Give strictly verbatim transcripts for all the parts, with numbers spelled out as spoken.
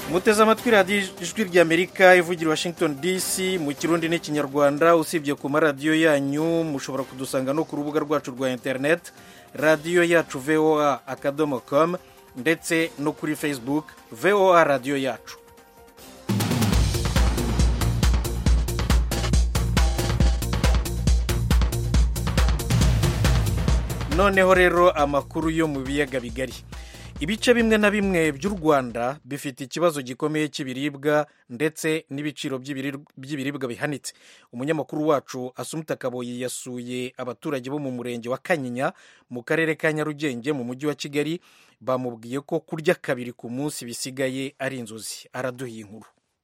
muteze amatwi radiyo ijwi ry'Amerika ivugira Washington D C mu kirundi n'ikinyarwanda. Usibye ku maradiyo yanyu mushobora kudusanga no ku rubuga rwacu rwa internet radiyo yacu voa akadomo com ndetse no kuri Facebook voa radiyo yacu. Noneho rero amakuru yo mu biyaga bigari. Ibice bimwe na bimwe by'u Rwanda bifite ikibazo gikomeye cy'ibiribwa ndetse n'ibiciro by'ibiribwa bihanitse. Umunyamakuru wacu Asumta Kaboyi yasuye abaturage bo mu murenge wa Kanyinya mu karere ka Nyarugenge mu mujyi wa Kigali, bamubwiye ko kurya kabiri ku munsi bisigaye ari inzozi. Araduha inkuru.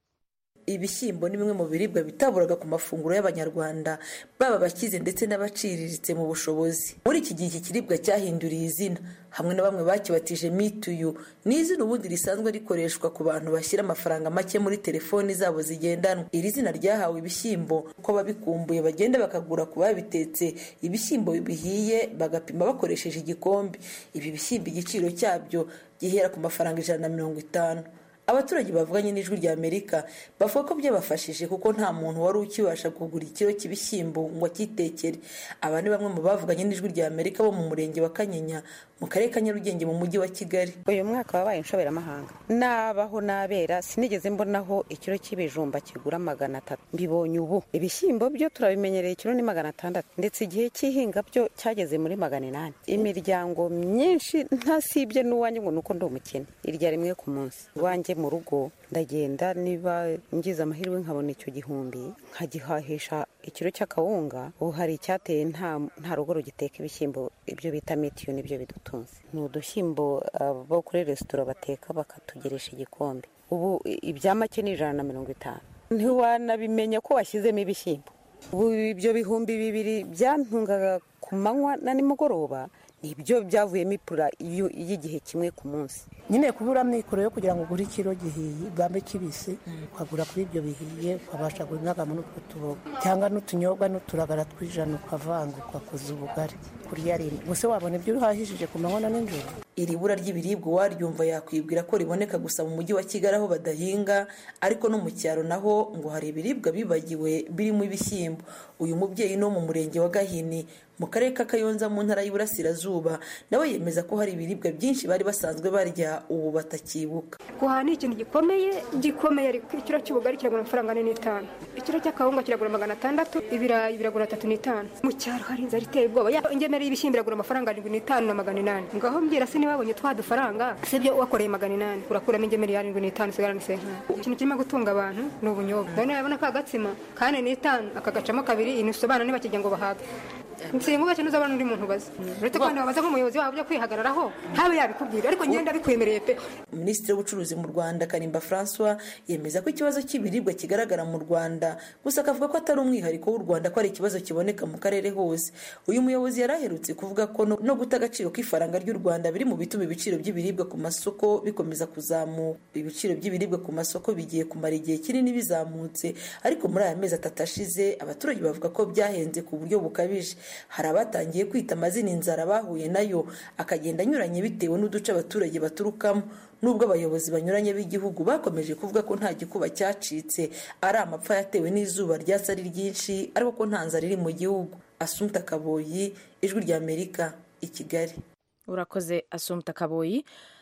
Ibishyimbo ni bimwe mu biribwa bitaburaga ku mafunguro y'Abanyarwanda, baba bakize ndetse n'abaciriritse mu bushobozi. Muri iki gihe iki kiribwa cyahinduriye izina, hamwe na bamwe bakibatije mituyu. Ni izina ubundi risanzwe rikoreshwa ku bantu bashyira amafaranga make muri telefoni zabo zigendanwa. Iri zina ryahawe ibishyimbo ko babikumbuye bagenda bakagura ku babitetse ibishyimbo bihiye bagapima bakoresheje igikombe. Ibi bishyimbo igiciro cyabyo gihera ku mafaranga ijana na mirongo itanu. Abaturage bavuganye n'ijwi ry'Amerika bavuga ko byabafashije kuko nta muntu wari ukibasha kugura ikiro cy'ibishyimbo ngo akitekere. Aba ni bamwe mu bavuganye n'ijwi ry'Amerika bo mu murenge wa Kanyinya mu karere ka Nyarugenge mu mujyi wa Kigali. Uyu mwaka wabaye inshoberamahanga, nabaho nabera sinigeze mbonaho ikiro cy'ibijumba kigura magana atatu. Mbibonye ubu ibishyimbo byo turabimenyereye ikiro ni magana atandatu, ndetse igihe cy'ihinga byo cyageze muri magana inani. Imiryango myinshi ntasibye n'uwanjye ngo nuko ndi umukene irya rimwe ku munsi. Wanjye mu rugo ndagenda niba ngize amahirwe nkabona icyo gihumbi nkagihahisha ikiro cy'akawunga. Ubu hari icyateye nta nta rugo rugiteka ibishyimbo, ibyo bita mitiyu nibyo bidutunze. Ni udushyimbo bo kuri resitora bateka bakatugeresha igikombe. Ubu ibya make ni ijana na mirongo itanu. Ntiwanabimenya ko washyizemo ibishyimbo. Ubu ibyo bihumbi bibiri byantungaga ku manywa na nimugoroba, ibyo byavuyemo ipura y'igihe kimwe ku munsi. Nyine kubura mikoro yo kugira ngo ugure ikiro gihiye bambe kibisi, ukagura kuri ibyo bihiye ukabasha gunaga muri utwo tuboga cyangwa n'utunyobwa n'uturagara tw'ijana ukavanga ukakoza ubugari kurya rimwe. Gusa wabona ibyo uhahishije ku manywa na nijoro. Iri bura ry'ibiribwa waryumva yakwibwira ko riboneka gusa mu mujyi wa Kigali aho badahinga, ariko no mu cyaro naho ngo hari ibiribwa bibagiwe birimo ibishyimbo. Uyu mubyeyi no mu murenge wa Gahini mu karere ka Kayonza mu ntara y'Iburasirazuba nawe yemeza ko hari ibiribwa byinshi bari basanzwe barya ubu batakibuka. Guhaha ni ikintu gikomeye gikomeye. Ikiro cy'ubugari kiragura amafaranga ane n'itanu, ikiro cy'akawunga kiragura magana atandatu, ibirayi biragura atatu n'itanu. Mu cyaro hari inzara iteye ubwoba, ingemeri y'ibishyimbo biragura amafaranga arindwi n'itanu na magana inani. Ngaho mbwira se niwabonye twa dufaranga sibyo wakoreye magana inani urakuramo ingemeri y'arindwi n'itanu sigara n'isenkana. Ikintu kirimo gutunga abantu ni ubunyobwa. None yabona ka gatsima kane n'itanu akagacamo kabiri inusobana ntibakijya ngo bahage. Nsinguga cyane uzabana undi muntu baza. Uretse ko baza nk'umuyobozi wabo byo kwihagararaho habe yabikubwira, ariko ngenda bikwemereye pe. Minisitiri w'ubucuruzi mu Rwanda Kanimba François yemeza ko ikibazo cy'ibiribwa kigaragara mu Rwanda, gusa akavuga ko atari umwihariko w'u Rwanda, ko ari ikibazo kiboneka mu karere hose. Uyu muyobozi yaraherutse kuvuga ko no, no guta agaciro k'ifaranga ry'u Rwanda biri mu bituma ibiciro by'ibiribwa ku masoko bikomeza kuzamuka. Ibiciro by'ibiribwa ku masoko bigiye kumara igihe kinini bizamutse, ariko muri aya mezi atatu ashize abaturage bavuga ko byahenze ku buryo bukabije. Hari abatangiye kwita amazina inzara bahuye nayo akagenda anyuranye bitewe n'uduce abaturage baturukamo. Nubwo abayobozi banyuranye b'igihugu bakomeje kuvuga ko nta gikuba cyacitse, ari amapfa yatewe n'izuba ryatsi ari ryinshi, ariko ko nta nzara iri mu gihugu. Asumta Kaboyi, ijwi ry'Amerika, i Kigali. Urakoze Asumta Kaboyi.